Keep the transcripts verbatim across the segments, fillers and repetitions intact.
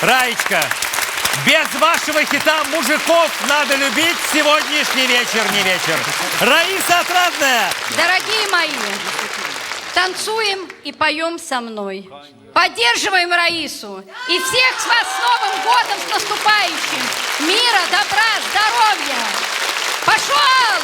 Раечка, без вашего хита «Мужиков надо любить» сегодняшний вечер не вечер. Раиса Отрадная. Дорогие мои, танцуем и поем со мной. Поддерживаем Раису. И всех с вас с Новым годом, с наступающим. Мира, добра, здоровья. Пошел!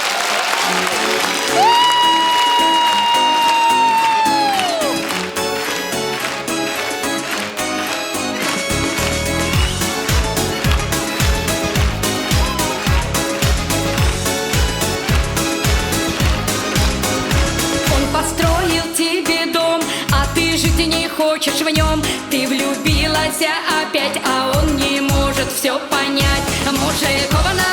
Построил тебе дом, а ты жить не хочешь в нем. Ты влюбилась опять, а он не может все понять. Мужикова